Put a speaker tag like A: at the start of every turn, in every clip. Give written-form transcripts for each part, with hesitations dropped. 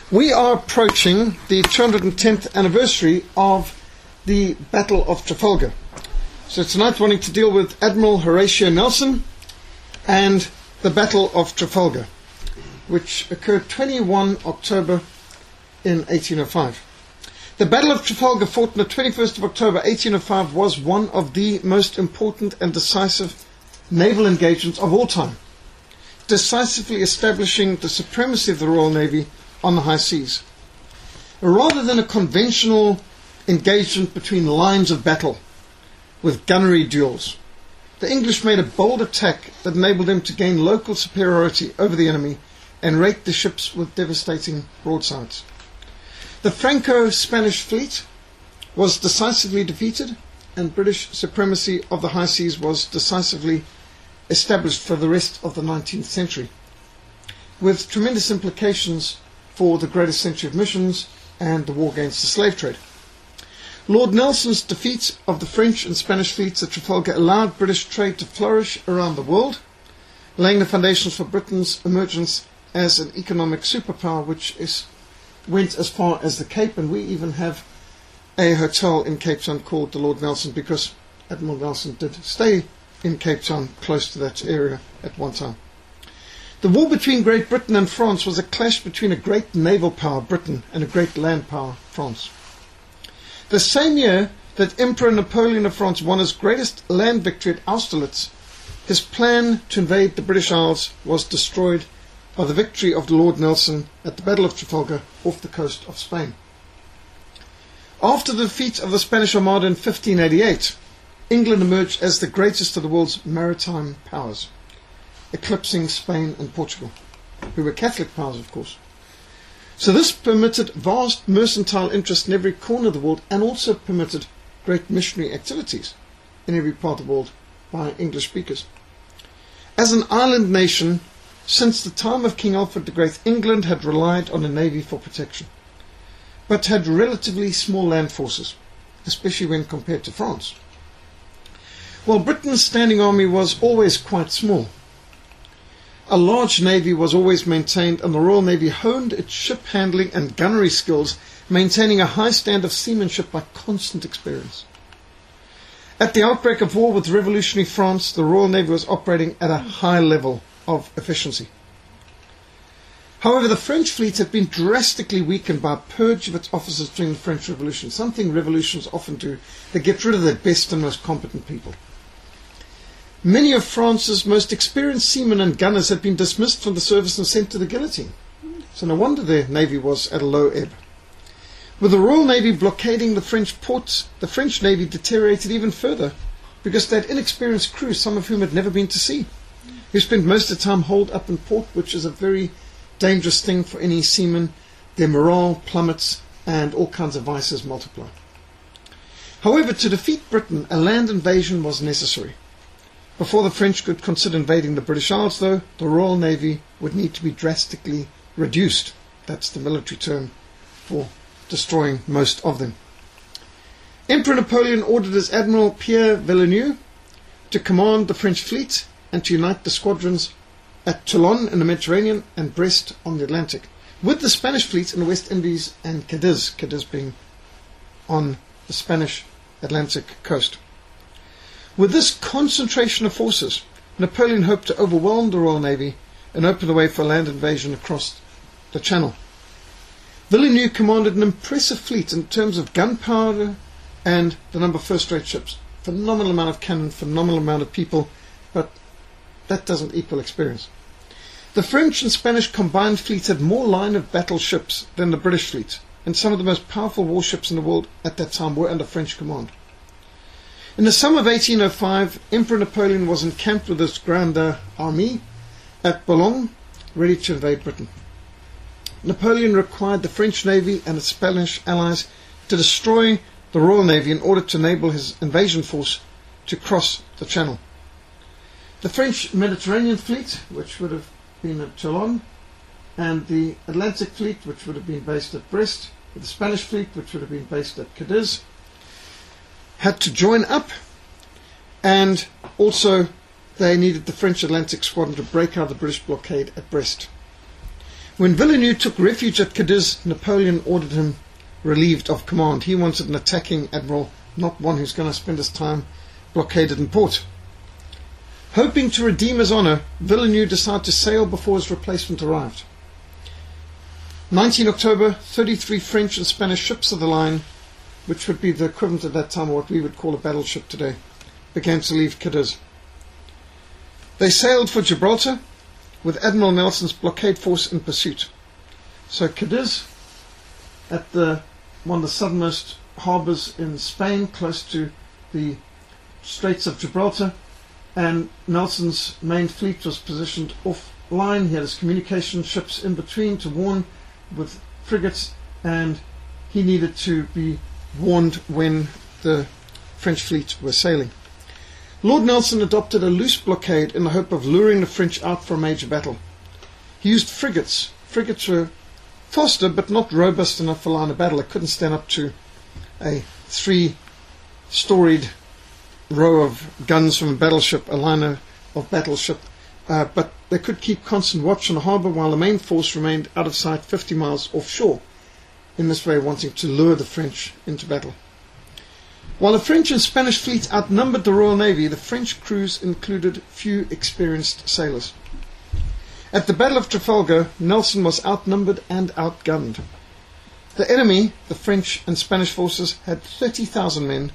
A: We are approaching the 210th anniversary of the Battle of Trafalgar. So tonight wanting to deal with Admiral Horatio Nelson and the Battle of Trafalgar, which occurred 21 October in 1805. The Battle of Trafalgar, fought on the 21st of October 1805, was one of the most important and decisive naval engagements of all time, decisively establishing the supremacy of the Royal Navy on the high seas. Rather than a conventional engagement between lines of battle with gunnery duels, the English made a bold attack that enabled them to gain local superiority over the enemy and rake the ships with devastating broadsides. The Franco-Spanish fleet was decisively defeated, and British supremacy of the high seas was decisively established for the rest of the 19th century, with tremendous implications for the greatest century of missions and the war against the slave trade. Lord Nelson's defeat of the French and Spanish fleets at Trafalgar allowed British trade to flourish around the world, laying the foundations for Britain's emergence as an economic superpower, which went as far as the Cape, and we even have a hotel in Cape Town called the Lord Nelson, because Admiral Nelson did stay in Cape Town, close to that area at one time. The war between Great Britain and France was a clash between a great naval power, Britain, and a great land power, France. The same year that Emperor Napoleon of France won his greatest land victory at Austerlitz, his plan to invade the British Isles was destroyed by the victory of the Lord Nelson at the Battle of Trafalgar off the coast of Spain. After the defeat of the Spanish Armada in 1588, England emerged as the greatest of the world's maritime powers, eclipsing Spain and Portugal, who were Catholic powers, of course. So this permitted vast mercantile interest in every corner of the world, and also permitted great missionary activities in every part of the world by English speakers. As an island nation, since the time of King Alfred the Great, England had relied on a navy for protection, but had relatively small land forces, especially when compared to France. While Britain's standing army was always quite small, a large navy was always maintained, and the Royal Navy honed its ship handling and gunnery skills, maintaining a high standard of seamanship by constant experience. At the outbreak of war with revolutionary France, the Royal Navy was operating at a high level of efficiency. However, the French fleet had been drastically weakened by a purge of its officers during the French Revolution, something revolutions often do. They get rid of their best and most competent people. Many of France's most experienced seamen and gunners had been dismissed from the service and sent to the guillotine. So no wonder their navy was at a low ebb. With the Royal Navy blockading the French ports, the French Navy deteriorated even further, because they had inexperienced crews, some of whom had never been to sea, who spent most of the time holed up in port, which is a very dangerous thing for any seaman. Their morale plummets and all kinds of vices multiply. However, to defeat Britain, a land invasion was necessary. Before the French could consider invading the British Isles, though, the Royal Navy would need to be drastically reduced. That's the military term for destroying most of them. Emperor Napoleon ordered his Admiral Pierre Villeneuve to command the French fleet and to unite the squadrons at Toulon in the Mediterranean and Brest on the Atlantic, with the Spanish fleets in the West Indies and Cadiz being on the Spanish Atlantic coast. With this concentration of forces, Napoleon hoped to overwhelm the Royal Navy and open the way for a land invasion across the Channel. Villeneuve commanded an impressive fleet in terms of gunpowder and the number of first-rate ships. Phenomenal amount of cannon, phenomenal amount of people, but that doesn't equal experience. The French and Spanish combined fleets had more line-of-battle ships than the British fleet, and some of the most powerful warships in the world at that time were under French command. In the summer of 1805, Emperor Napoleon was encamped with his Grande Armée at Boulogne, ready to invade Britain. Napoleon required the French Navy and its Spanish allies to destroy the Royal Navy in order to enable his invasion force to cross the Channel. The French Mediterranean fleet, which would have been at Toulon, and the Atlantic fleet, which would have been based at Brest, with the Spanish fleet, which would have been based at Cadiz, had to join up, and also they needed the French Atlantic squadron to break out the British blockade at Brest. When Villeneuve took refuge at Cadiz, Napoleon ordered him relieved of command. He wanted an attacking admiral, not one who's going to spend his time blockaded in port. Hoping to redeem his honour, Villeneuve decided to sail before his replacement arrived. 19 October, 33 French and Spanish ships of the line, which would be the equivalent at that time of what we would call a battleship today, began to leave Cadiz. They sailed for Gibraltar, with Admiral Nelson's blockade force in pursuit. So Cadiz, at one of the southernmost harbours in Spain, close to the Straits of Gibraltar, and Nelson's main fleet was positioned offline. He had his communication ships in between to warn with frigates, and he needed to be warned when the French fleet were sailing. Lord Nelson adopted a loose blockade in the hope of luring the French out for a major battle. He used frigates. Frigates were faster but not robust enough for line of battle. They couldn't stand up to a 3-storied row of guns from a battleship, a line of battleship, but they could keep constant watch on the harbour while the main force remained out of sight 50 miles offshore, in this way wanting to lure the French into battle. While the French and Spanish fleet outnumbered the Royal Navy, the French crews included few experienced sailors. At the Battle of Trafalgar, Nelson was outnumbered and outgunned. The enemy, the French and Spanish forces, had 30,000 men,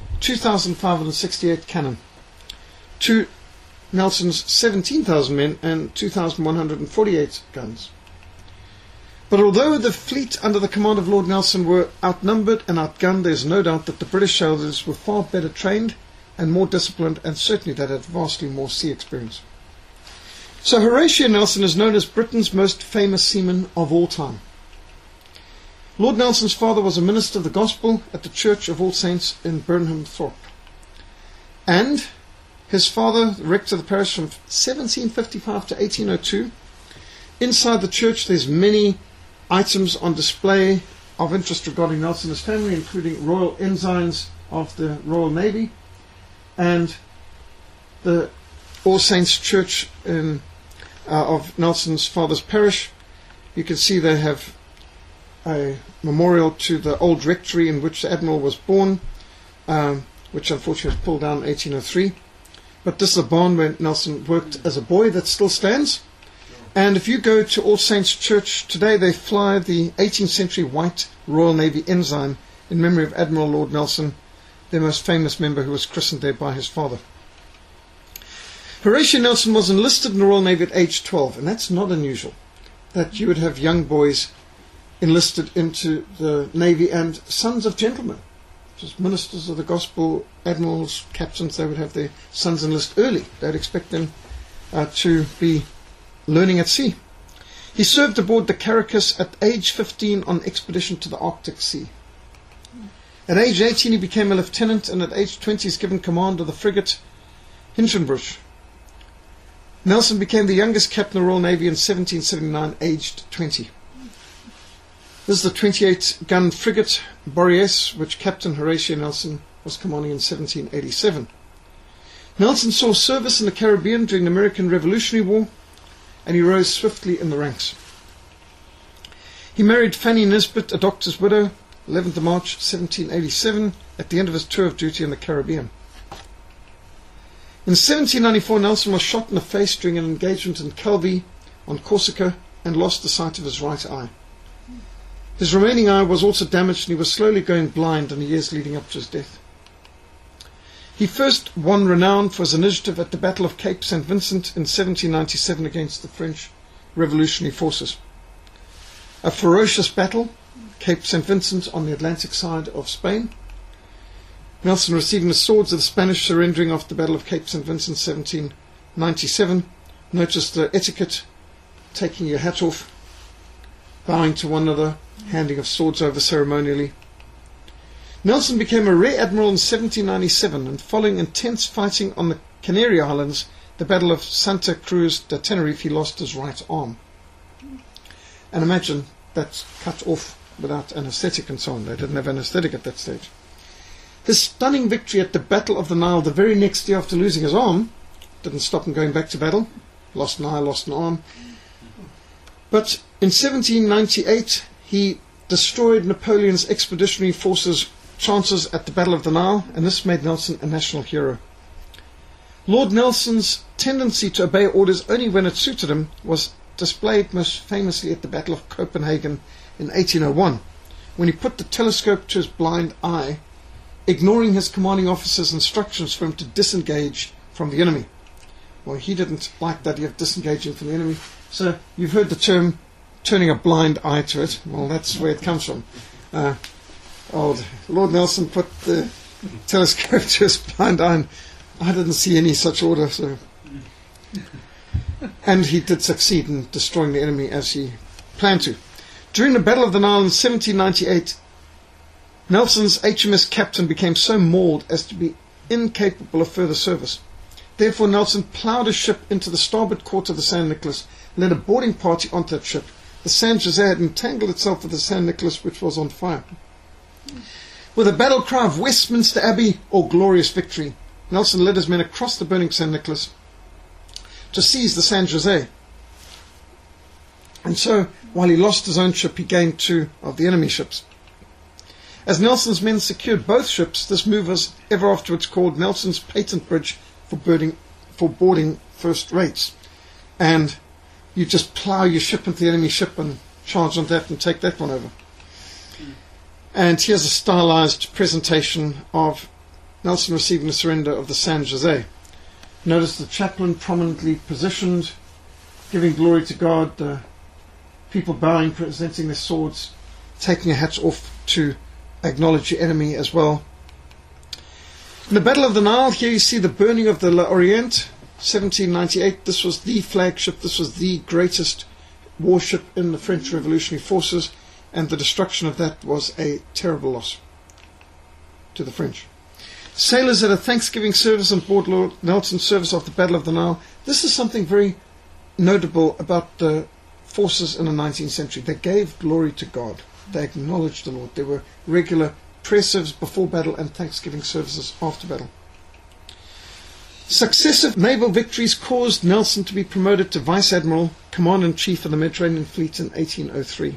A: 2,568 cannon, to Nelson's 17,000 men and 2,148 guns. But although the fleet under the command of Lord Nelson were outnumbered and outgunned, there is no doubt that the British sailors were far better trained and more disciplined, and certainly that had vastly more sea experience. So Horatio Nelson is known as Britain's most famous seaman of all time. Lord Nelson's father was a minister of the gospel at the Church of All Saints in Burnham Thorpe. And his father, the rector of the parish from 1755 to 1802, inside the church there's many items on display of interest regarding Nelson and his family, including royal ensigns of the Royal Navy and the All Saints Church of Nelson's father's parish. You can see they have a memorial to the old rectory in which the Admiral was born, which unfortunately was pulled down in 1803. But this is a barn where Nelson worked as a boy that still stands. And if you go to All Saints Church today, they fly the 18th century white Royal Navy ensign in memory of Admiral Lord Nelson, their most famous member, who was christened there by his father. Horatio Nelson was enlisted in the Royal Navy at age 12, and that's not unusual, that you would have young boys enlisted into the Navy, and sons of gentlemen, just ministers of the gospel, admirals, captains, they would have their sons enlist early. They'd expect them to be learning at sea. He served aboard the Caracas at age 15 on expedition to the Arctic Sea. At age 18 he became a lieutenant, and at age 20 he was given command of the frigate Hinchinbrook. Nelson became the youngest captain of the Royal Navy in 1779, aged 20. This is the 28-gun frigate Boreas, which Captain Horatio Nelson was commanding in 1787. Nelson saw service in the Caribbean during the American Revolutionary War, and he rose swiftly in the ranks. He married Fanny Nisbet, a doctor's widow, 11th of March 1787, at the end of his tour of duty in the Caribbean. In 1794, Nelson was shot in the face during an engagement in Calvi on Corsica and lost the sight of his right eye. His remaining eye was also damaged, and he was slowly going blind in the years leading up to his death. He first won renown for his initiative at the Battle of Cape St. Vincent in 1797 against the French revolutionary forces. A ferocious battle, Cape St. Vincent on the Atlantic side of Spain. Nelson receiving the swords of the Spanish, surrendering after the Battle of Cape St. Vincent 1797. Notice the etiquette, taking your hat off, bowing to one another, handing of swords over ceremonially. Nelson became a rear admiral in 1797, and following intense fighting on the Canary Islands, the Battle of Santa Cruz de Tenerife, he lost his right arm. And imagine that's cut off without anesthetic and so on. They didn't have anesthetic at that stage. His stunning victory at the Battle of the Nile the very next year after losing his arm didn't stop him going back to battle. Lost an eye, lost an arm. But In 1798, he destroyed Napoleon's expeditionary forces' chances at the Battle of the Nile, and this made Nelson a national hero. Lord Nelson's tendency to obey orders only when it suited him was displayed most famously at the Battle of Copenhagen in 1801, when he put the telescope to his blind eye, ignoring his commanding officer's instructions for him to disengage from the enemy. Well, he didn't like the idea of disengaging from the enemy, so you've heard the term turning a blind eye to it. Well, that's where it comes from. Old Lord Nelson put the telescope to his blind eye, and I didn't see any such order. So, and he did succeed in destroying the enemy as he planned to. During the Battle of the Nile in 1798, Nelson's HMS captain became so mauled as to be incapable of further service. Therefore, Nelson ploughed his ship into the starboard quarter of the San Nicolas, led a boarding party onto that ship. The San Jose had entangled itself with the San Nicolas, which was on fire. With a battle cry of Westminster Abbey or glorious victory, Nelson led his men across the burning San Nicolas to seize the San Jose. And so, while he lost his own ship, he gained 2 of the enemy ships. As Nelson's men secured both ships, this move was ever afterwards called Nelson's patent bridge for boarding first rates. And you just plough your ship into the enemy ship and charge on that and take that one over. And here's a stylized presentation of Nelson receiving the surrender of the San Jose. Notice the chaplain prominently positioned, giving glory to God, the people bowing, presenting their swords, taking their hats off to acknowledge the enemy as well. In the Battle of the Nile, here you see the burning of the L'Orient, 1798. This was the flagship, this was the greatest warship in the French Revolutionary Forces, and the destruction of that was a terrible loss to the French. Sailors had a Thanksgiving service on board Lord Nelson's service of the Battle of the Nile. This is something very notable about the forces in the 19th century. They gave glory to God. They acknowledged the Lord. There were regular prayer services before battle and Thanksgiving services after battle. Successive naval victories caused Nelson to be promoted to Vice Admiral, Commander-in-Chief of the Mediterranean Fleet in 1803.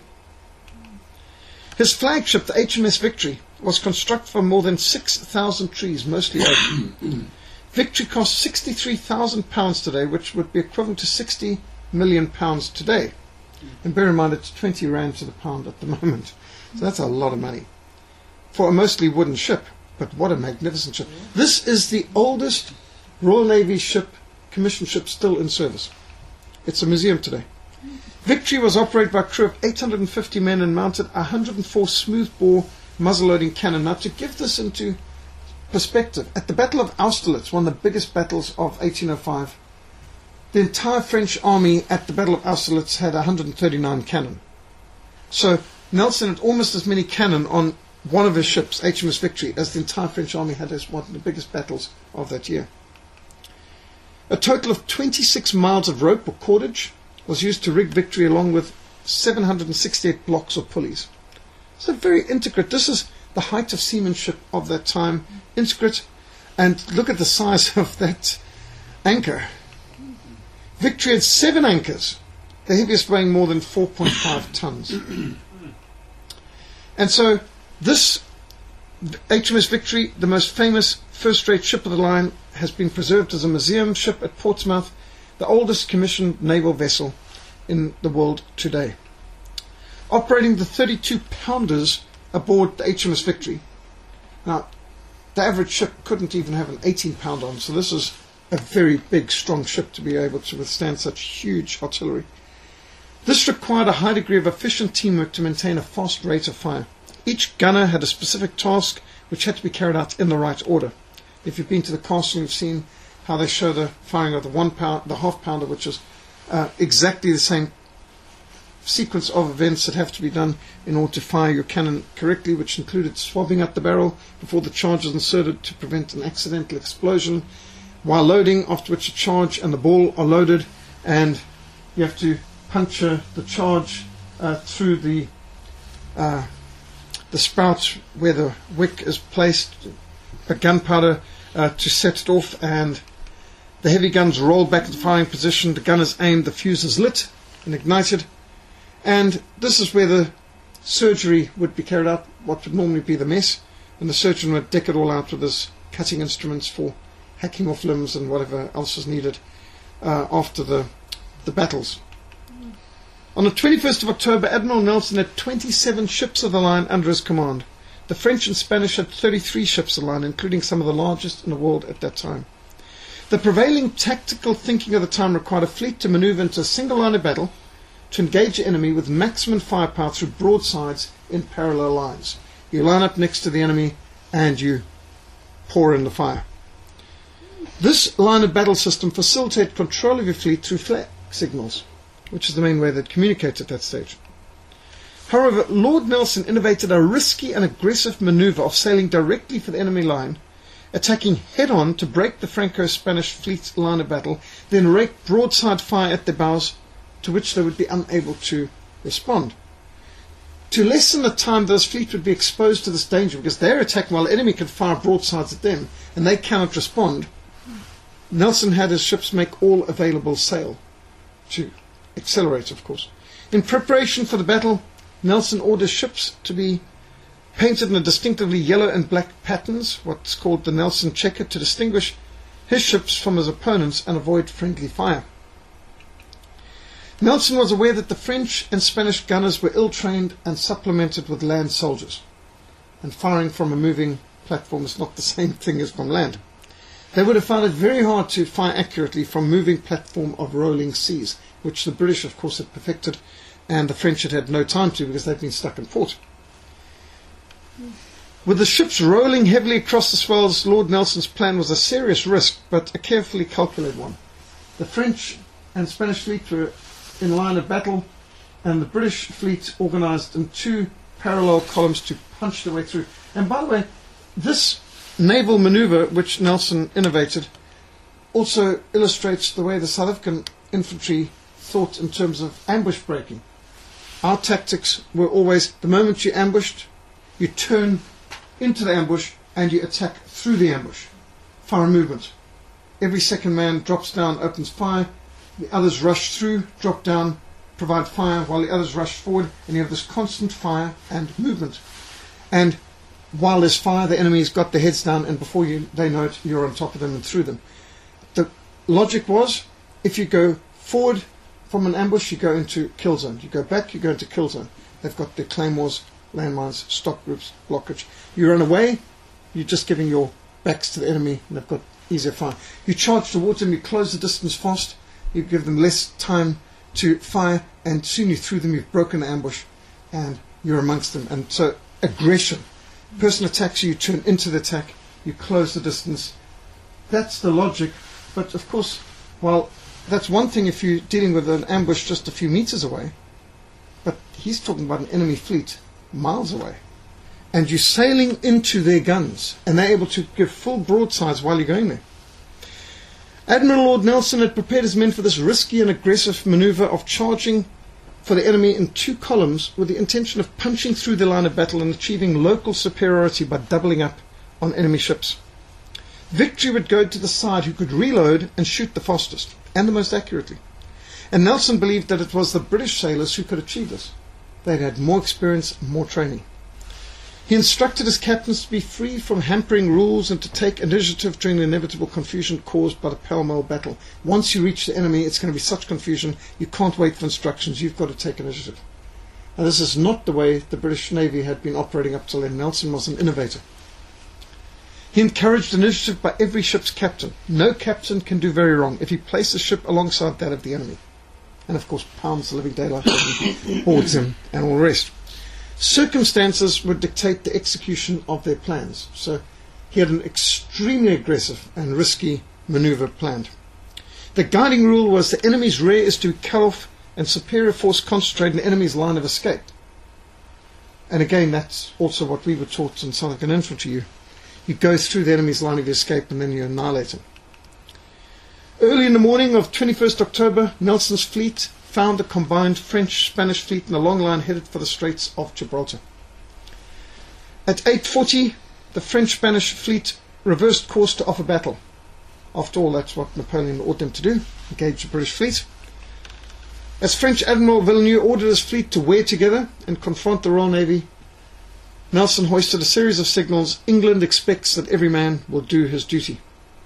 A: His flagship, the HMS Victory, was constructed from more than 6,000 trees, mostly oak. Victory cost £63,000 today, which would be equivalent to £60 million today. And bear in mind, it's 20 rand to the pound at the moment. So that's a lot of money for a mostly wooden ship. But what a magnificent ship. This is the oldest Royal Navy ship, commissioned ship, still in service. It's a museum today. Victory was operated by a crew of 850 men and mounted 104 smoothbore muzzle-loading cannon. Now, to give this into perspective, at the Battle of Austerlitz, one of the biggest battles of 1805, the entire French army at the Battle of Austerlitz had 139 cannon. So Nelson had almost as many cannon on one of his ships, HMS Victory, as the entire French army had as one of the biggest battles of that year. A total of 26 miles of rope or cordage was used to rig Victory, along with 768 blocks or pulleys. So very intricate. This is the height of seamanship of that time. Intricate. And look at the size of that anchor. Victory had 7 anchors, the heaviest weighing more than 4.5 tons. And so this HMS Victory, the most famous first-rate ship of the line, has been preserved as a museum ship at Portsmouth, the oldest commissioned naval vessel in the world today. Operating the 32-pounders aboard the HMS Victory. Now, the average ship couldn't even have an 18-pounder on, so this is a very big, strong ship to be able to withstand such huge artillery. This required a high degree of efficient teamwork to maintain a fast rate of fire. Each gunner had a specific task which had to be carried out in the right order. If you've been to the castle, you've seen how they show the firing of the half-pounder, which is exactly the same sequence of events that have to be done in order to fire your cannon correctly, which included swabbing up the barrel before the charge is inserted to prevent an accidental explosion, while loading, after which the charge and the ball are loaded, and you have to puncture the charge through the spout where the wick is placed, a gunpowder to set it off, and the heavy guns roll back into firing position. The gun is aimed, the fuse is lit and ignited, And this is where the surgery would be carried out, what would normally be the mess, and the surgeon would deck it all out with his cutting instruments for hacking off limbs and whatever else was needed after the battles. On the 21st of October, Admiral Nelson had 27 ships of the line under his command. The French and Spanish had 33 ships of the line, including some of the largest in the world at that time. The prevailing tactical thinking of the time required a fleet to maneuver into a single line of battle to engage the enemy with maximum firepower through broadsides in parallel lines. You line up next to the enemy and you pour in the fire. This line of battle system facilitated control of your fleet through flag signals, which is the main way they'd communicate at that stage. However, Lord Nelson innovated a risky and aggressive maneuver of sailing directly for the enemy line, attacking head-on to break the Franco-Spanish fleet's line of battle, then rake broadside fire at their bows, to which they would be unable to respond. To lessen the time those fleet would be exposed to this danger, because they're attacking while the enemy can fire broadsides at them, and they cannot respond, Nelson had his ships make all available sail, to accelerate, of course. In preparation for the battle, Nelson ordered ships to be painted in a distinctively yellow and black patterns, what's called the Nelson checker, to distinguish his ships from his opponents and avoid friendly fire. Nelson was aware that the French and Spanish gunners were ill-trained and supplemented with land soldiers, and firing from a moving platform is not the same thing as from land. They would have found it very hard to fire accurately from moving platform of rolling seas, which the British, of course, had perfected, and the French had had no time to because they'd been stuck in port. With the ships rolling heavily across the swells, Lord Nelson's plan was a serious risk, but a carefully calculated one. The French and Spanish fleet were in line of battle, and the British fleet organized in two parallel columns to punch their way through. And by the way, this naval maneuver, which Nelson innovated, also illustrates the way the South African infantry thought in terms of ambush breaking. Our tactics were always, the moment you ambushed, you turn into the ambush and you attack through the ambush. Fire movement. Every second man drops down, opens fire. The others rush through, drop down, provide fire while the others rush forward, and you have this constant fire and movement. And while there's fire, the enemy's got their heads down, and before they know it, you're on top of them and through them. The logic was, if you go forward from an ambush, you go into kill zone. You go back, you go into kill zone. They've got their claymores, landmines, stock groups, blockage. You run away, you're just giving your backs to the enemy, and they've got easier fire. You charge towards them, you close the distance fast, you give them less time to fire, and soon you're through them, you've broken the ambush, and you're amongst them. And so, aggression. Person attacks you, you turn into the attack, you close the distance. That's the logic, but of course, while that's one thing if you're dealing with an ambush just a few meters away, but he's talking about an enemy fleet miles away. And you're sailing into their guns, and they're able to give full broadsides while you're going there. Admiral Lord Nelson had prepared his men for this risky and aggressive maneuver of charging for the enemy in two columns with the intention of punching through the line of battle and achieving local superiority by doubling up on enemy ships. Victory would go to the side who could reload and shoot the fastest and the most accurately. And Nelson believed that it was the British sailors who could achieve this. They'd had more experience, more training. He instructed his captains to be free from hampering rules and to take initiative during the inevitable confusion caused by the pell-mell battle. Once you reach the enemy, it's going to be such confusion, you can't wait for instructions, you've got to take initiative. And this is not the way the British Navy had been operating up till then. Nelson was an innovator. He encouraged initiative by every ship's captain. No captain can do very wrong if he places a ship alongside that of the enemy. And of course pounds the living daylight out of him, boards him, and all the rest. Circumstances would dictate the execution of their plans. So he had an extremely aggressive and risky maneuver planned. The guiding rule was the enemy's rear is to cut off and superior force concentrate in the enemy's line of escape. And again, that's also what we were taught in South African infantry. You go through the enemy's line of escape and then you annihilate him. Early in the morning of 21st October, Nelson's fleet found the combined French-Spanish fleet in a long line headed for the Straits of Gibraltar. At 8:40, the French-Spanish fleet reversed course to offer battle. After all, that's what Napoleon ordered them to do, engage the British fleet. As French Admiral Villeneuve ordered his fleet to wear together and confront the Royal Navy, Nelson hoisted a series of signals. England expects that every man will do his duty.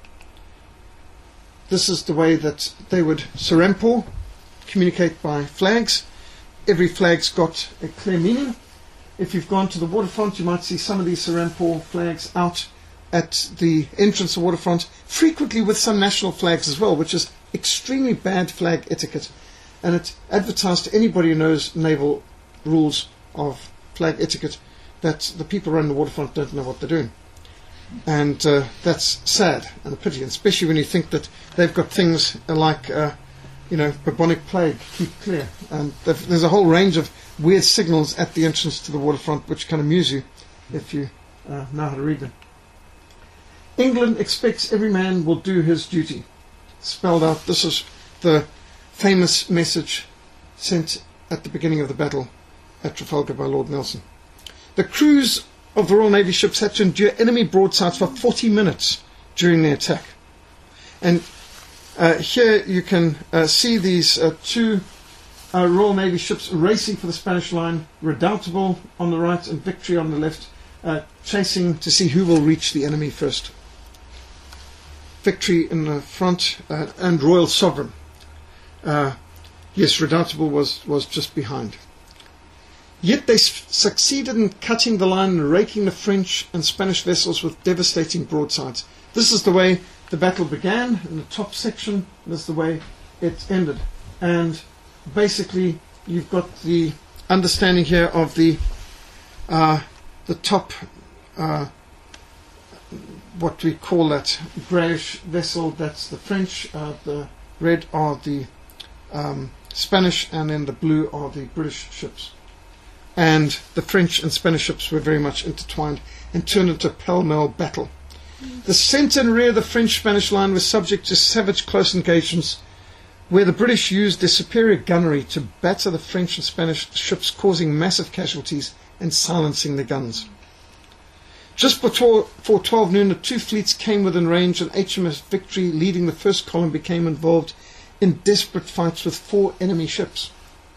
A: This is the way that they would Serampore, communicate by flags. Every flag's got a clear meaning. If you've gone to the waterfront, you might see some of these Serampore flags out at the entrance of the waterfront, frequently with some national flags as well, which is extremely bad flag etiquette. And it's advertised to anybody who knows naval rules of flag etiquette that the people running the waterfront don't know what they're doing. And that's sad and a pity, especially when you think that they've got things like, bubonic plague, keep clear. And there's a whole range of weird signals at the entrance to the waterfront which can amuse you if you know how to read them. England expects every man will do his duty. Spelled out, this is the famous message sent at the beginning of the battle at Trafalgar by Lord Nelson. The crews of the Royal Navy ships had to endure enemy broadsides for 40 minutes during the attack. And here you can see these two Royal Navy ships racing for the Spanish line, Redoutable on the right and Victory on the left, chasing to see who will reach the enemy first. Victory in the front and Royal Sovereign. Yes, Redoutable was just behind. Yet they succeeded in cutting the line and raking the French and Spanish vessels with devastating broadsides. This is the way the battle began in the top section. This is the way it ended. And basically, you've got the understanding here of the top, what we call that greyish vessel. That's the French. The red are the Spanish, and then the blue are the British ships. And the French and Spanish ships were very much intertwined and turned into a pell-mell battle. The centre and rear of the French-Spanish line were subject to savage close engagements, where the British used their superior gunnery to batter the French and Spanish ships, causing massive casualties and silencing the guns. Just before 12 noon, the two fleets came within range, and HMS Victory, leading the first column, became involved in desperate fights with 4 enemy ships.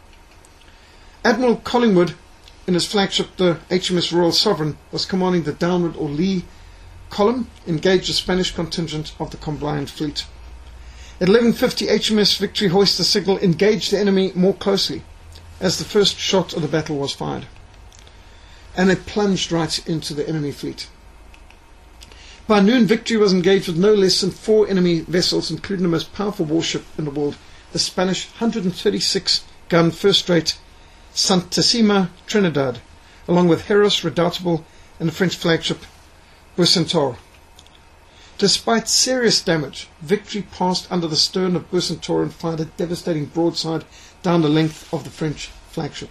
A: Admiral Collingwood, in his flagship, the HMS Royal Sovereign, was commanding the downward or lee column, engaged the Spanish contingent of the combined fleet. At 11:50, HMS Victory hoisted the signal, engaged the enemy more closely, as the first shot of the battle was fired. And it plunged right into the enemy fleet. By noon, Victory was engaged with no less than 4 enemy vessels, including the most powerful warship in the world, the Spanish 136-gun first-rate Santissima Trinidad, along with Heros, Redoutable, and the French flagship Bucentaure. Despite serious damage, Victory passed under the stern of Bucentaure and fired a devastating broadside down the length of the French flagship.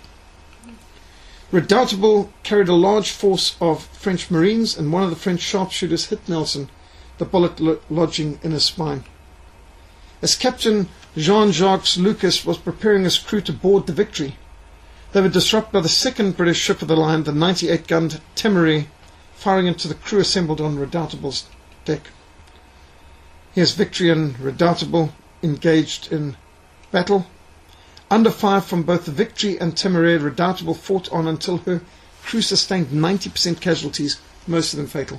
A: Redoutable carried a large force of French Marines, and one of the French sharpshooters hit Nelson, the bullet lodging in his spine. As Captain Jean-Jacques Lucas was preparing his crew to board the Victory, they were disrupted by the second British ship of the line, the 98-gun Temeraire, firing into the crew assembled on Redoutable's deck. Here's Victory and Redoutable engaged in battle. Under fire from both the Victory and Temeraire, Redoutable fought on until her crew sustained 90% casualties, most of them fatal.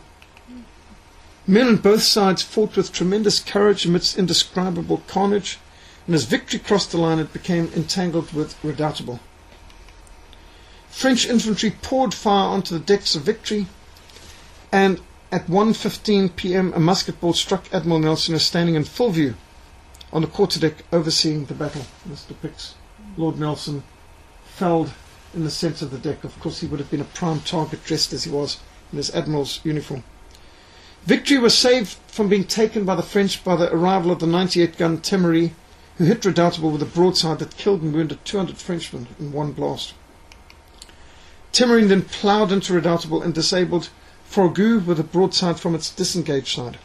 A: Men on both sides fought with tremendous courage amidst indescribable carnage, and as Victory crossed the line, it became entangled with Redoutable. French infantry poured fire onto the decks of Victory, and at 1:15 p.m. a musket ball struck Admiral Nelson, who was standing in full view on the quarterdeck overseeing the battle. This depicts Lord Nelson felled in the centre of the deck. Of course, he would have been a prime target dressed as he was in his Admiral's uniform. Victory was saved from being taken by the French by the arrival of the 98-gun Temeraire, who hit Redoutable with a broadside that killed and wounded 200 Frenchmen in one blast. Temeraire then ploughed into Redoutable and disabled Forgue with a broadside from its disengaged side.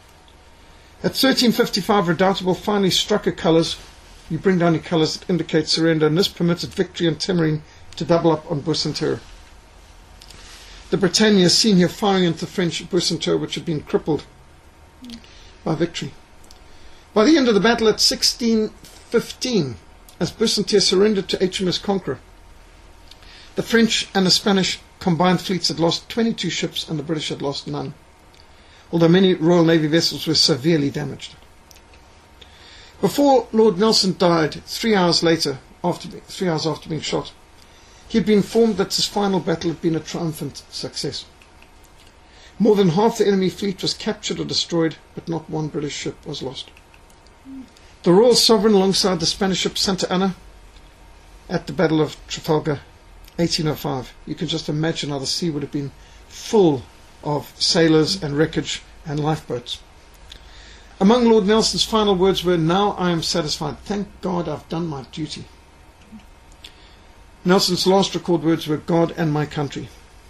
A: At 13:55, Redoutable finally struck her colours. You bring down your colours that indicate surrender, and this permitted Victory and Temeraire to double up on Bucentaure. The Britannia is seen here firing into the French Bucentaure, which had been crippled by Victory. By the end of the battle at 16:15, as Bucentaure surrendered to HMS Conqueror, the French and the Spanish combined fleets had lost 22 ships and the British had lost none, although many Royal Navy vessels were severely damaged. Before Lord Nelson died, 3 hours after being shot, he had been informed that his final battle had been a triumphant success. More than half the enemy fleet was captured or destroyed, but not one British ship was lost. The Royal Sovereign, alongside the Spanish ship Santa Ana, at the Battle of Trafalgar, 1805. You can just imagine how the sea would have been full of sailors and wreckage and lifeboats. Among Lord Nelson's final words were, "Now I am satisfied. Thank God I've done my duty." Nelson's last recorded words were, "God and my country."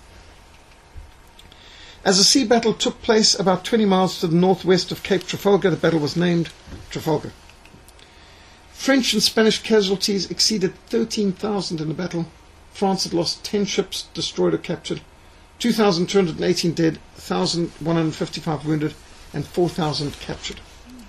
A: As a sea battle took place about 20 miles to the northwest of Cape Trafalgar, the battle was named Trafalgar. French and Spanish casualties exceeded 13,000 in the battle. France had lost 10 ships destroyed or captured, 2,218 dead, 1,155 wounded, and 4,000 captured.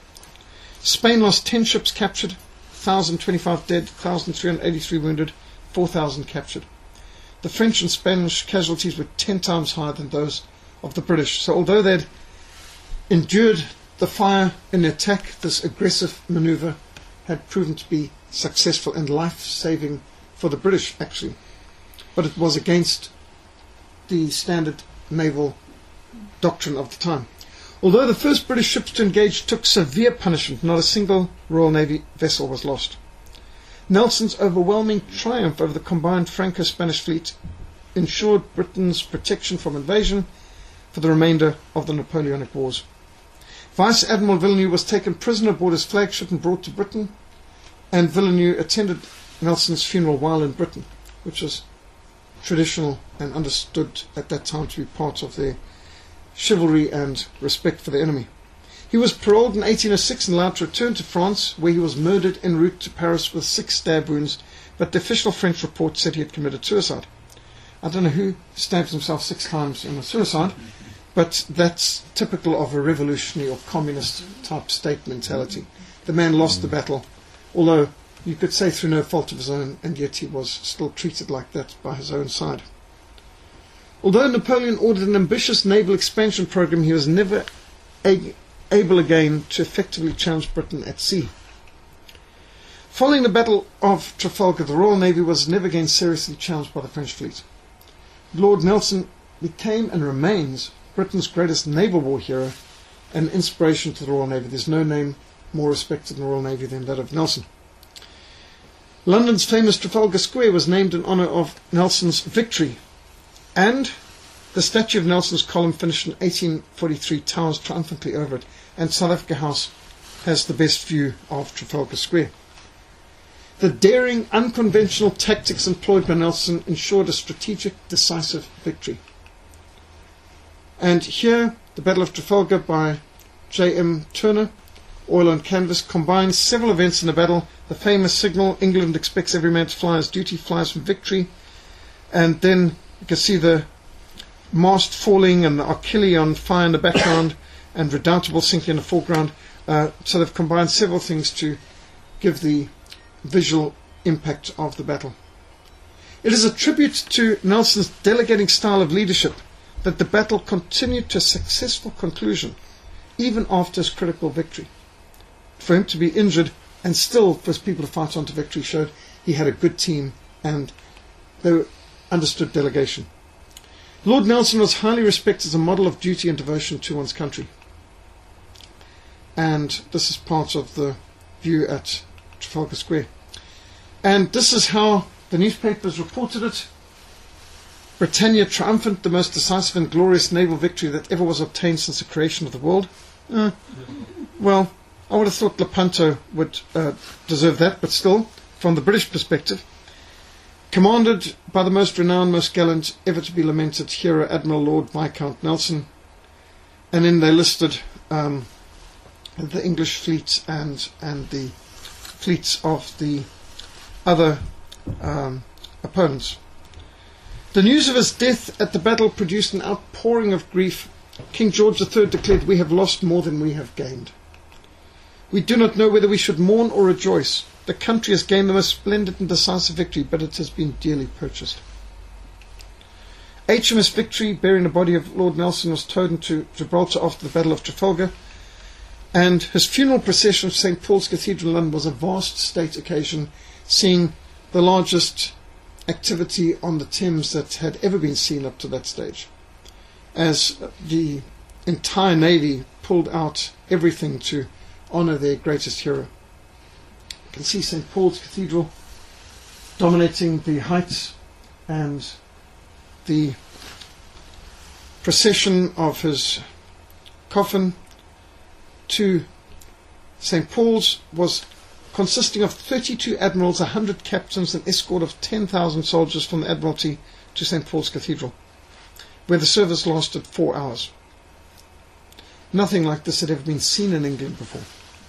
A: Spain lost 10 ships captured, 1,025 dead, 1,383 wounded, 4,000 captured. The French and Spanish casualties were 10 times higher than those of the British. So although they'd endured the fire in the attack, this aggressive maneuver had proven to be successful and life-saving for the British, actually. But it was against the standard naval doctrine of the time. Although the first British ships to engage took severe punishment, not a single Royal Navy vessel was lost. Nelson's overwhelming triumph over the combined Franco-Spanish fleet ensured Britain's protection from invasion for the remainder of the Napoleonic Wars. Vice Admiral Villeneuve was taken prisoner aboard his flagship and brought to Britain, and Villeneuve attended Nelson's funeral while in Britain, which was traditional and understood at that time to be part of their chivalry and respect for the enemy. He was paroled in 1806 and allowed to return to France, where he was murdered en route to Paris with 6 stab wounds, but the official French report said he had committed suicide. I don't know who stabs himself 6 times in a suicide, but that's typical of a revolutionary or communist type state mentality. The man lost the battle, although you could say through no fault of his own, and yet he was still treated like that by his own side. Although Napoleon ordered an ambitious naval expansion program, he was never able again to effectively challenge Britain at sea. Following the Battle of Trafalgar, the Royal Navy was never again seriously challenged by the French fleet. Lord Nelson became and remains Britain's greatest naval war hero and inspiration to the Royal Navy. There's no name more respected in the Royal Navy than that of Nelson. London's famous Trafalgar Square was named in honour of Nelson's victory, and the statue of Nelson's column, finished in 1843, towers triumphantly over it, and South Africa House has the best view of Trafalgar Square. The daring, unconventional tactics employed by Nelson ensured a strategic, decisive victory. And here, the Battle of Trafalgar by J.M. Turner, oil on canvas, combines several events in the battle. The famous signal, "England expects every man to fly his duty," flies from victory. And then you can see the mast falling and the Achille on fire in the background and Redoubtable sinking in the foreground. So they've combined several things to give the visual impact of the battle. It is a tribute to Nelson's delegating style of leadership that the battle continued to a successful conclusion, even after his critical victory. For him to be injured and still for his people to fight on to victory showed he had a good team and they understood delegation. Lord Nelson was highly respected as a model of duty and devotion to one's country. And this is part of the view at Trafalgar Square. And this is how the newspapers reported it. Britannia triumphant, the most decisive and glorious naval victory that ever was obtained since the creation of the world. Well, I would have thought Lepanto would deserve that, but still, from the British perspective, commanded by the most renowned, most gallant, ever to be lamented hero, Admiral Lord Viscount Nelson. And then they listed the English fleet and the fleets of the other opponents. The news of his death at the battle produced an outpouring of grief. King George III declared, "We have lost more than we have gained. We do not know whether we should mourn or rejoice. the country has gained the most splendid and decisive victory, but it has been dearly purchased. HMS Victory, bearing the body of Lord Nelson, was towed into Gibraltar after the Battle of Trafalgar, and his funeral procession of St. Paul's Cathedral in London was a vast state occasion, seeing the largest activity on the Thames that had ever been seen up to that stage, as the entire Navy pulled out everything to honour their greatest hero. You can see St. Paul's Cathedral dominating the heights, and the procession of his coffin to St. Paul's was consisting of 32 admirals, 100 captains, an escort of 10,000 soldiers from the Admiralty to St. Paul's Cathedral, where the service lasted 4 hours. Nothing like this had ever been seen in England before.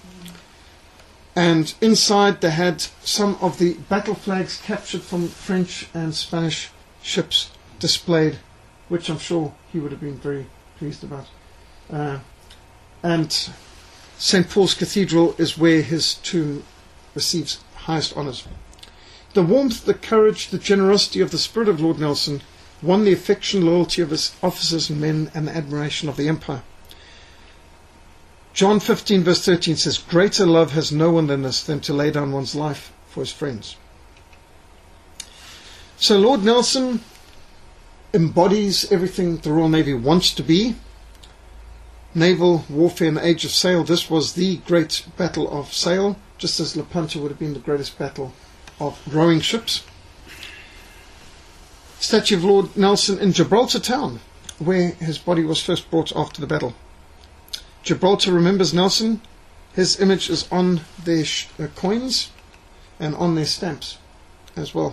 A: And inside they had some of the battle flags captured from French and Spanish ships displayed, which I'm sure he would have been very pleased about. And St. Paul's Cathedral is where his tomb receives highest honours. The warmth, the courage, the generosity of the spirit of Lord Nelson won the affection, loyalty of his officers and men, and the admiration of the Empire. John 15 verse 13 says, "Greater love has no one than this, than to lay down one's life for his friends." So Lord Nelson embodies everything the Royal Navy wants to be. Naval warfare in the age of sail. This was the great battle of sail, just as Lepanto would have been the greatest battle of rowing ships. Statue of Lord Nelson in Gibraltar town, where his body was first brought after the battle. Gibraltar remembers Nelson. His image is on their coins and on their stamps as well.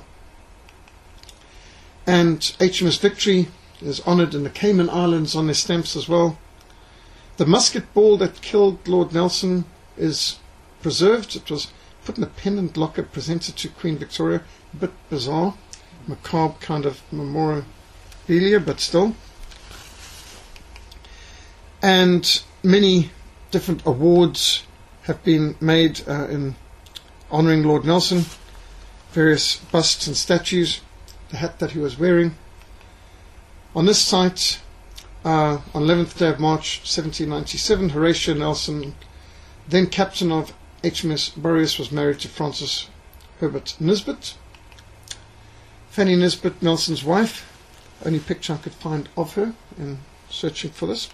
A: And HMS Victory is honoured in the Cayman Islands on their stamps as well. The musket ball that killed Lord Nelson is preserved. It was put in a pendant locker presented to Queen Victoria. A bit bizarre, macabre kind of memorabilia, but still. And many different awards have been made in honouring Lord Nelson. Various busts and statues, the hat that he was wearing. On this site, on 11th day of March 1797, Horatio Nelson, then captain of HMS Boreas, was married to Frances Herbert Nisbet. Fanny Nisbet, Nelson's wife, only picture I could find of her in searching for this.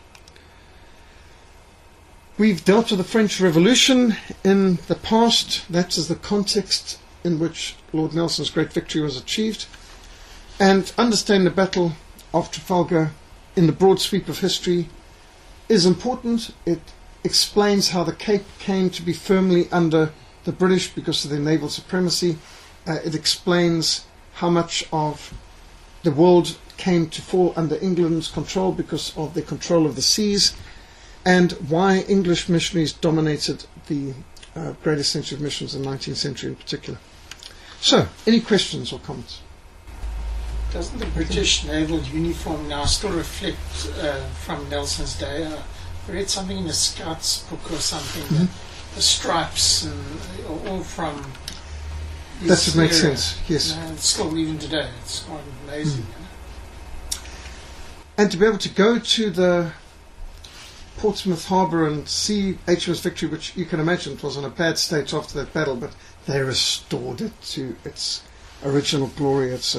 A: We've dealt with the French Revolution in the past. That is the context in which Lord Nelson's great victory was achieved. And understanding the Battle of Trafalgar in the broad sweep of history is important. It explains how the Cape came to be firmly under the British because of their naval supremacy. It explains how much of the world came to fall under England's control because of their control of the seas, and why English missionaries dominated the greatest century of missions in the 19th century in particular. So, any questions or comments?
B: Doesn't the British naval uniform now still reflect from Nelson's day? I read something in a Scouts book or something, that the stripes are all from
A: That would make sense, yes.
B: It's still even today. It's quite amazing.
A: And to be able to go to the Portsmouth Harbour and see HMS Victory, which you can imagine it was in a bad state after that battle, but they restored it to its original glory. It's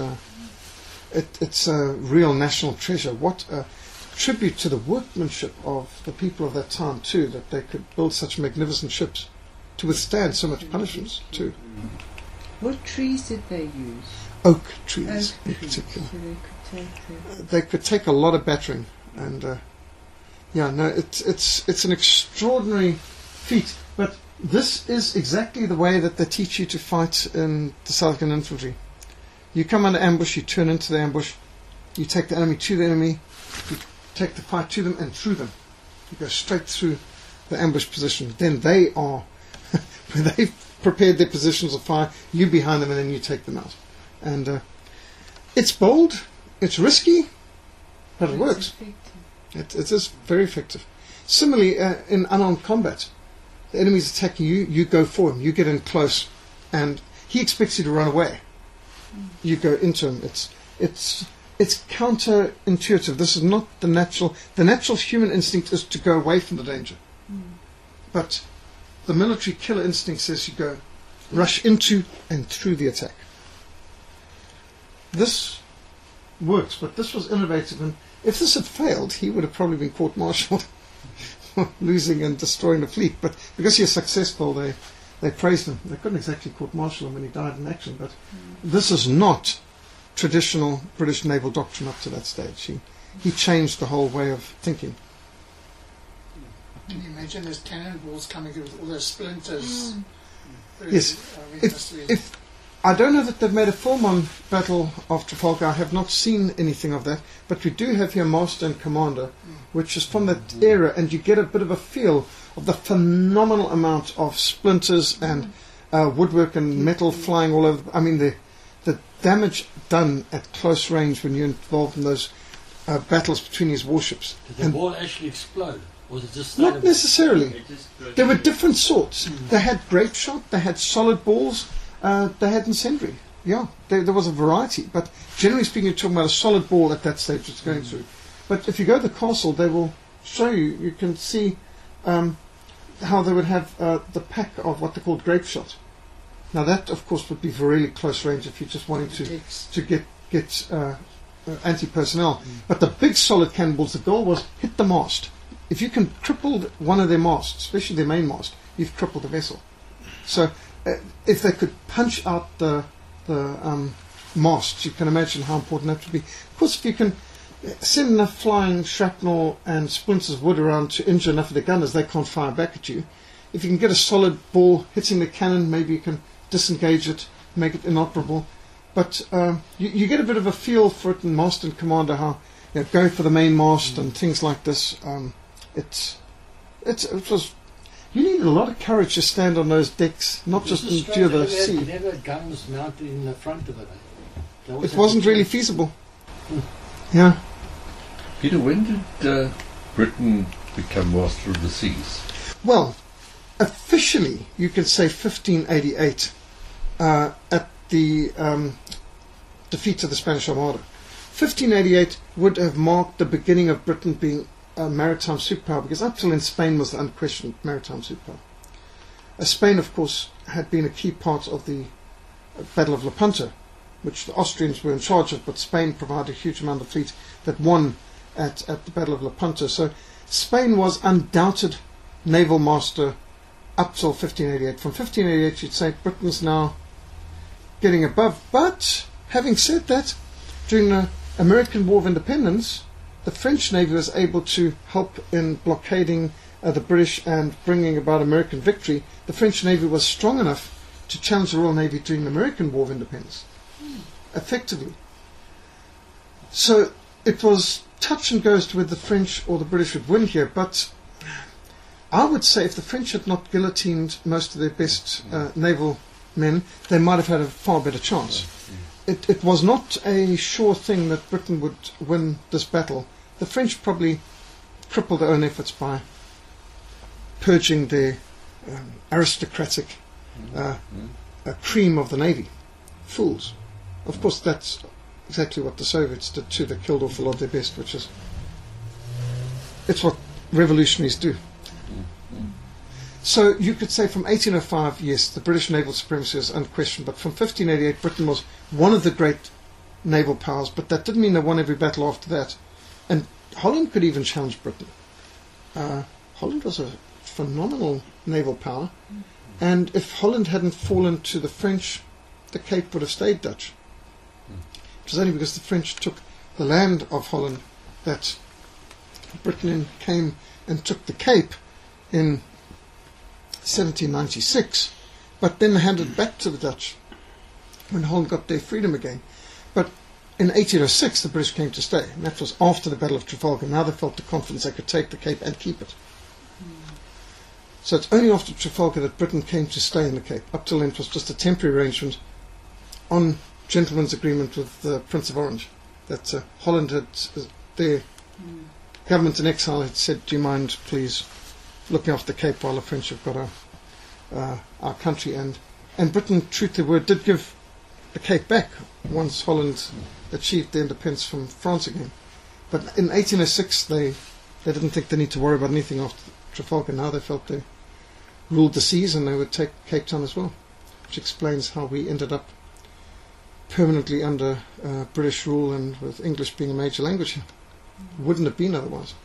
A: a real national treasure. What a tribute to the workmanship of the people of that time too, that they could build such magnificent ships to withstand so much punishments too.
C: What trees did they use?
A: Oak trees in particular.
C: So
A: They could take a lot of battering, and it's an extraordinary feat. But this is exactly the way that they teach you to fight in the South African infantry. You come under ambush, you turn into the ambush, you take the enemy to the enemy, you take the fight to them and through them. You go straight through the ambush position. Then they are, when they've prepared their positions of fire, you behind them and then you take them out. And it's bold, it's risky, but it works. It is very effective. Similarly, in unarmed combat, the enemy's attacking you, you go for him, you get in close, and he expects you to run away. You go into him. It's counterintuitive. This is not the natural. The natural human instinct is to go away from the danger, but the military killer instinct says you go rush into and through the attack. This works, but this was innovative, and if this had failed, he would have probably been court-martialed for losing and destroying the fleet. But because he was successful, they praised him. They couldn't exactly court-martial him when he died in action, but this is not traditional British naval doctrine up to that stage. He changed the whole way of thinking.
B: Can you imagine those cannonballs coming through with all those splinters?
A: Yes.
B: I mean,
A: If I don't know that they've made a film on Battle of Trafalgar. I have not seen anything of that, but we do have here Master and Commander, which is from that era, and you get a bit of a feel of the phenomenal amount of splinters and woodwork and metal flying all over. I mean, the damage done at close range when you're involved in those battles between these warships.
D: Did the ball actually explode? Or was it just
A: Not necessarily. There were different sorts. They had grape shot, they had solid balls, they had incendiary. Yeah, there was a variety. But generally speaking, you're talking about a solid ball at that stage it's going through. But if you go to the castle, they will show you. You can see how they would have the pack of what they called grape shot. Now that, of course, would be for really close range if you're just wanting to get anti-personnel. But the big solid cannonballs, the goal was hit the mast. If you can cripple one of their masts, especially their main mast, you've crippled the vessel. So if they could punch out the masts, you can imagine how important that would be. Of course, if you can send enough flying shrapnel and splinters of wood around to injure enough of the gunners, they can't fire back at you. If you can get a solid ball hitting the cannon, maybe you can disengage it, make it inoperable. But you get a bit of a feel for it in Master and Commander, how going for the main mast and things like this. It was. You needed a lot of courage to stand on those decks, not just endure the sea.
D: Never guns mounted in the front of it.
A: It wasn't really feasible. Yeah.
E: Peter, when did Britain become master of the seas?
A: Well, officially, you could say 1588, at the defeat of the Spanish Armada. 1588 would have marked the beginning of Britain being a maritime superpower, because up till then Spain was the unquestioned maritime superpower. Spain, of course, had been a key part of the Battle of Lepanto, which the Austrians were in charge of, but Spain provided a huge amount of fleet that won at the Battle of Lepanto. So Spain was undoubted naval master up till 1588. From 1588 you'd say Britain's now getting above. But having said that, during the American War of Independence, the French Navy was able to help in blockading the British and bringing about American victory. The French Navy was strong enough to challenge the Royal Navy during the American War of Independence, effectively. So it was touch and go as to whether the French or the British would win here, but I would say if the French had not guillotined most of their best naval men, they might have had a far better chance. It was not a sure thing that Britain would win this battle. The French probably crippled their own efforts by purging their aristocratic cream of the Navy. Fools. Of course, that's exactly what the Soviets did too. They killed off a lot of their best, which is... it's what revolutionaries do. So you could say from 1805, yes, the British naval supremacy is unquestioned, but from 1588 Britain was one of the great naval powers, but that didn't mean they won every battle after that. And Holland could even challenge Britain. Holland was a phenomenal naval power, and if Holland hadn't fallen to the French, the Cape would have stayed Dutch. It was only because the French took the land of Holland that Britain came and took the Cape in 1796, but then handed it back to the Dutch when Holland got their freedom again. But in 1806 the British came to stay, and that was after the Battle of Trafalgar. Now they felt the confidence they could take the Cape and keep it. So it's only after Trafalgar that Britain came to stay in the Cape. Up till then it was just a temporary arrangement on gentleman's agreement with the Prince of Orange, that Holland had, their government in exile had said, do you mind please looking after the Cape while the French have got our country. And And Britain, true to their word, did give the Cape back once Holland achieved their independence from France again. But in 1806, they didn't think they need to worry about anything after Trafalgar. Now they felt they ruled the seas and they would take Cape Town as well, which explains how we ended up permanently under British rule and with English being a major language here. Wouldn't have been otherwise.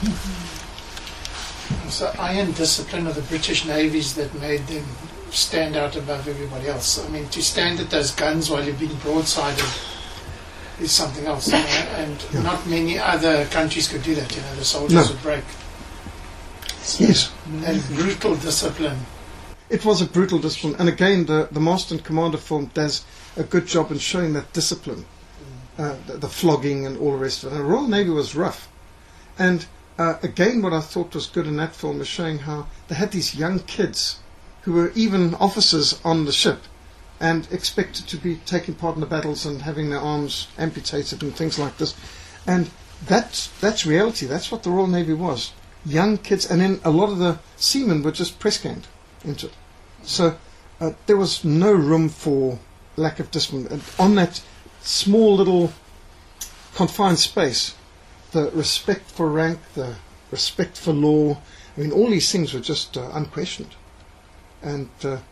B: So iron discipline of the British navies that made them stand out above everybody else. I mean, to stand at those guns while you're being broadsided is something else. And not many other countries could do that. The soldiers would break.
A: Yes.
B: And brutal discipline.
A: It was a brutal discipline. And again, the Master and Commander film does a good job in showing that discipline, the flogging and all the rest of it. And the Royal Navy was rough. And again, what I thought was good in that film was showing how they had these young kids who were even officers on the ship and expected to be taking part in the battles and having their arms amputated and things like this. And that's reality. That's what the Royal Navy was. Young kids, and then a lot of the seamen were just press-ganged into it. So there was no room for lack of discipline. And on that small little confined space, the respect for rank, the respect for law, I mean, all these things were just unquestioned. And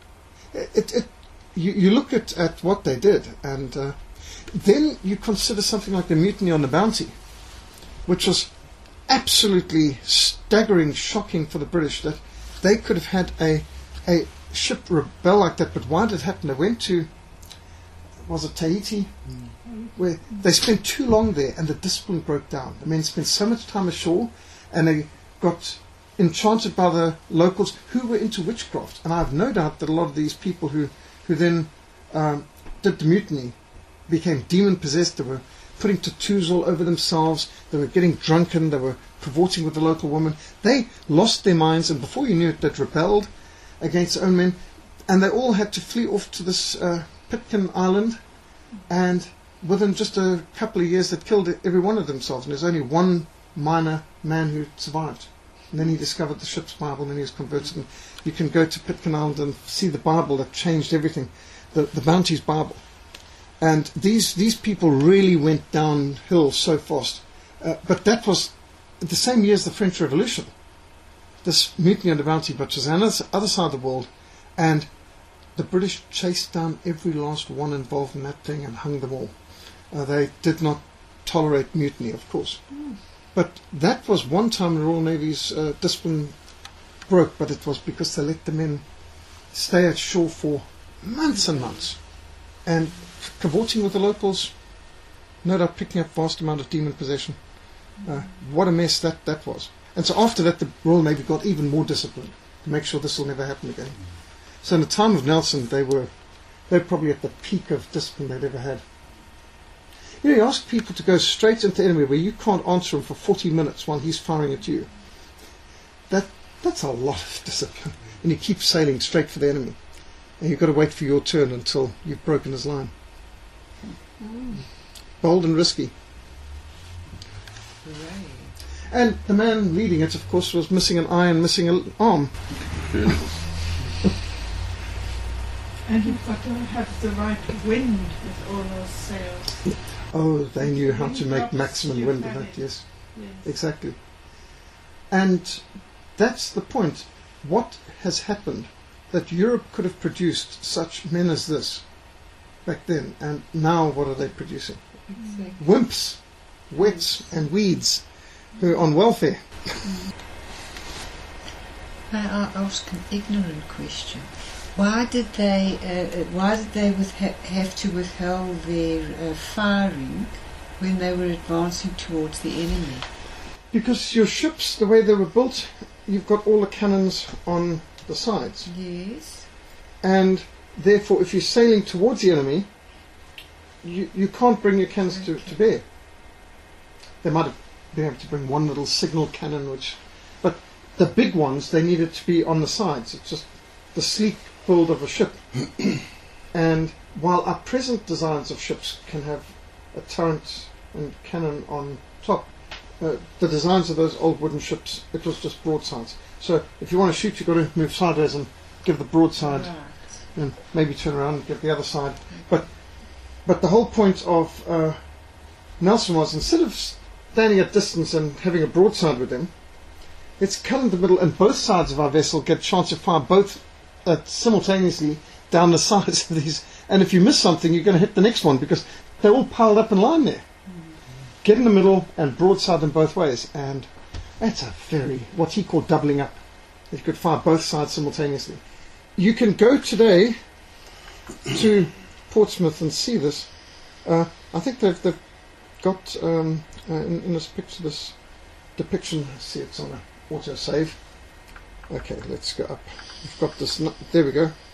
A: you look at what they did, and then you consider something like the mutiny on the Bounty, which was absolutely staggering, shocking for the British that they could have had a ship rebel like that. But why did it happen? They went to, was it Tahiti? Where they spent too long there and the discipline broke down. The men spent so much time ashore and they got enchanted by the locals who were into witchcraft. And I have no doubt that a lot of these people who then did the mutiny became demon possessed. They were putting tattoos all over themselves. They were getting drunken. They were cavorting with the local woman. They lost their minds, and before you knew it, they'd rebelled against their own men. And they all had to flee off to this Pitcairn Island, and within just a couple of years they'd killed every one of themselves, and there's only one minor man who survived. And then he discovered the ship's Bible, and then he was converted. And you can go to Pitcairn Island and see the Bible that changed everything, the Bounty's Bible. And these people really went downhill so fast. But that was the same year as the French Revolution. This mutiny on the Bounty, which was on the other side of the world, and the British chased down every last one involved in that thing and hung them all. They did not tolerate mutiny, of course. But that was one time the Royal Navy's discipline broke, but it was because they let the men stay at shore for months and months. And cavorting with the locals, no doubt picking up vast amount of demon possession. What a mess that was. And so after that, the Royal Navy got even more disciplined to make sure this will never happen again. So in the time of Nelson, they were probably at the peak of discipline they'd ever had. You ask people to go straight into the enemy where you can't answer him for 40 minutes while he's firing at you. That's a lot of discipline. And you keep sailing straight for the enemy. And you've got to wait for your turn until you've broken his line. Bold and risky.
C: Hooray.
A: And the man leading it, of course, was missing an eye and missing an arm.
F: And you've got to have the right wind with all those sails.
A: Oh, they knew how to make maximum wind with that, yes. Exactly. And that's the point. What has happened that Europe could have produced such men as this back then, and now what are they producing?
C: Exactly.
A: Wimps, wets and weeds who are on welfare.
C: May I ask an ignorant question? Why did they have to withhold their firing when they were advancing towards the enemy?
A: Because your ships, the way they were built, you've got all the cannons on the sides.
C: Yes.
A: And therefore, if you're sailing towards the enemy, you can't bring your cannons to bear. They might have been able to bring one little signal cannon, but the big ones, they needed to be on the sides. It's just the sleek build of a ship. And while our present designs of ships can have a turret and cannon on top, the designs of those old wooden ships, it was just broadsides. So if you want to shoot, you've got to move sideways and give the broadside
C: Right.
A: and maybe turn around and get the other side. But the whole point of Nelson was, instead of standing at distance and having a broadside with them, let's cut in the middle, and both sides of our vessel get a chance to fire both simultaneously down the sides of these. And if you miss something, you're going to hit the next one, because they're all piled up in line there. Get in the middle and broadside them both ways, and that's what he called doubling up. You could fire both sides simultaneously. You can go today to Portsmouth and see this. I think they've got in this picture, this depiction. See, it's on an autosave. Okay, let's go up. We've got this. There we go.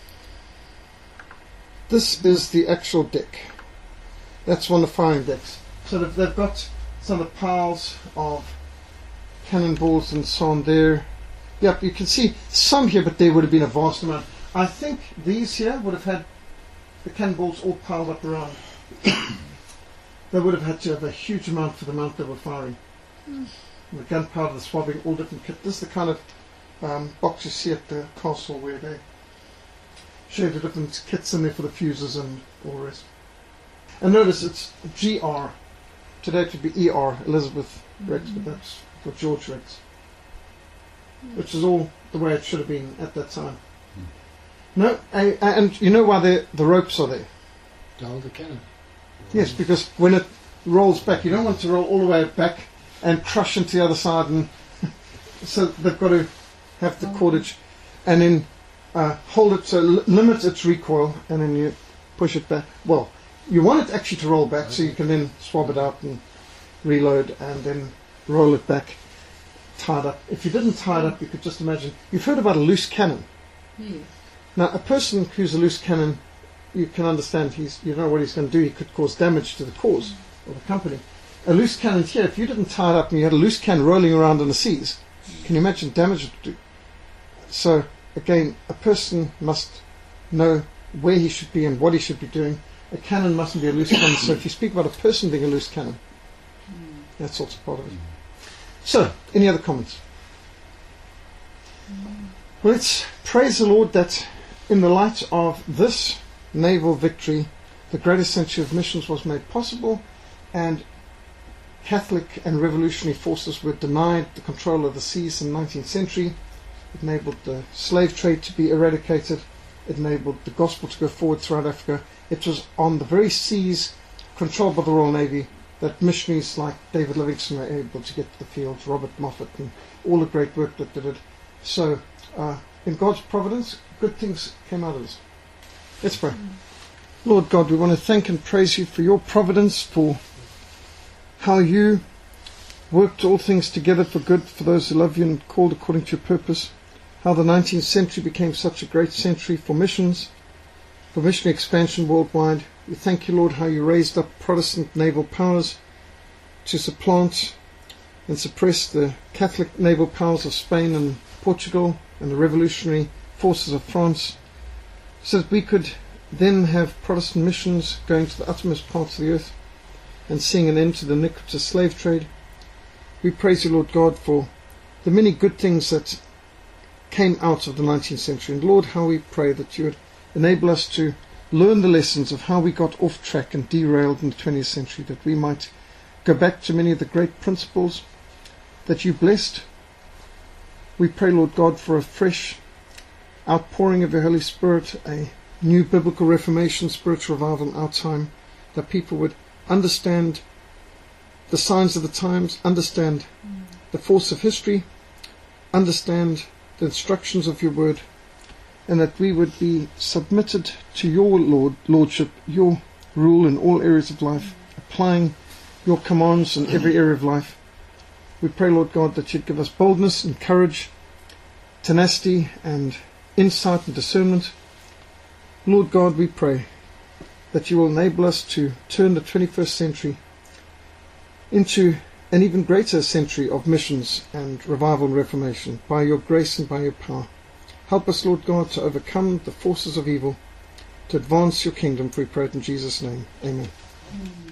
A: This is the actual deck. That's one of the firing decks. So they've got some of the piles of cannonballs and so on there. Yep, you can see some here, but there would have been a vast amount. I think these here would have had the cannonballs all piled up around. They would have had to have a huge amount for the amount they were firing. The gunpowder, the swabbing, all different kit. This is the kind of box you see at the castle where they show the different kits in there for the fuses and all the rest. And notice it's GR. Today it would be ER, Elizabeth Rex, but that's for George Rex. Which is all the way it should have been at that time. No, and you know why the ropes are there?
D: To hold the cannon.
A: Yes, because when it rolls back, you don't want to roll all the way back and crush into the other side, and so they've got to have the cordage and then hold it to limit its recoil, and then you push it back. Well, you want it actually to roll back, so you can then swab it out and reload and then roll it back tied up. If you didn't tie it up, you could just imagine. You've heard about a loose cannon.
C: Yes.
A: Now, a person who's a loose cannon, you can understand you know what he's going to do. He could cause damage to the cause or the company. A loose cannon here, if you didn't tie it up and you had a loose cannon rolling around in the seas, can you imagine damage it would do? So, again, a person must know where he should be and what he should be doing. A cannon mustn't be a loose cannon. So if you speak about a person being a loose cannon, that's also part of it. So, any other comments? Well, let's praise the Lord that in the light of this naval victory, the greatest century of missions was made possible, and Catholic and revolutionary forces were denied the control of the seas in the 19th century. It enabled the slave trade to be eradicated. It enabled the gospel to go forward throughout Africa. It was on the very seas controlled by the Royal Navy that missionaries like David Livingstone were able to get to the fields, Robert Moffat, and all the great work that they did. So, in God's providence, good things came out of this. Let's pray. Lord God, we want to thank and praise you for your providence, for how you worked all things together for good for those who love you and called according to your purpose. How the 19th century became such a great century for missions, for missionary expansion worldwide. We thank you, Lord, how you raised up Protestant naval powers to supplant and suppress the Catholic naval powers of Spain and Portugal and the revolutionary forces of France, so that we could then have Protestant missions going to the uttermost parts of the earth and seeing an end to the iniquitous slave trade. We praise you, Lord God, for the many good things that came out of the 19th century. And Lord, how we pray that you would enable us to learn the lessons of how we got off track and derailed in the 20th century, that we might go back to many of the great principles that you blessed. We pray, Lord God, for a fresh outpouring of your Holy Spirit, a new biblical reformation, spiritual revival in our time, that people would understand the signs of the times, understand the force of history, understand the instructions of your word, and that we would be submitted to your lordship, your rule in all areas of life, applying your commands in every area of life. We pray, Lord God, that you'd give us boldness and courage, tenacity and insight and discernment. Lord God, we pray that you will enable us to turn the 21st century into an even greater century of missions and revival and reformation by your grace and by your power. Help us, Lord God, to overcome the forces of evil, to advance your kingdom, for we pray it in Jesus' name. Amen.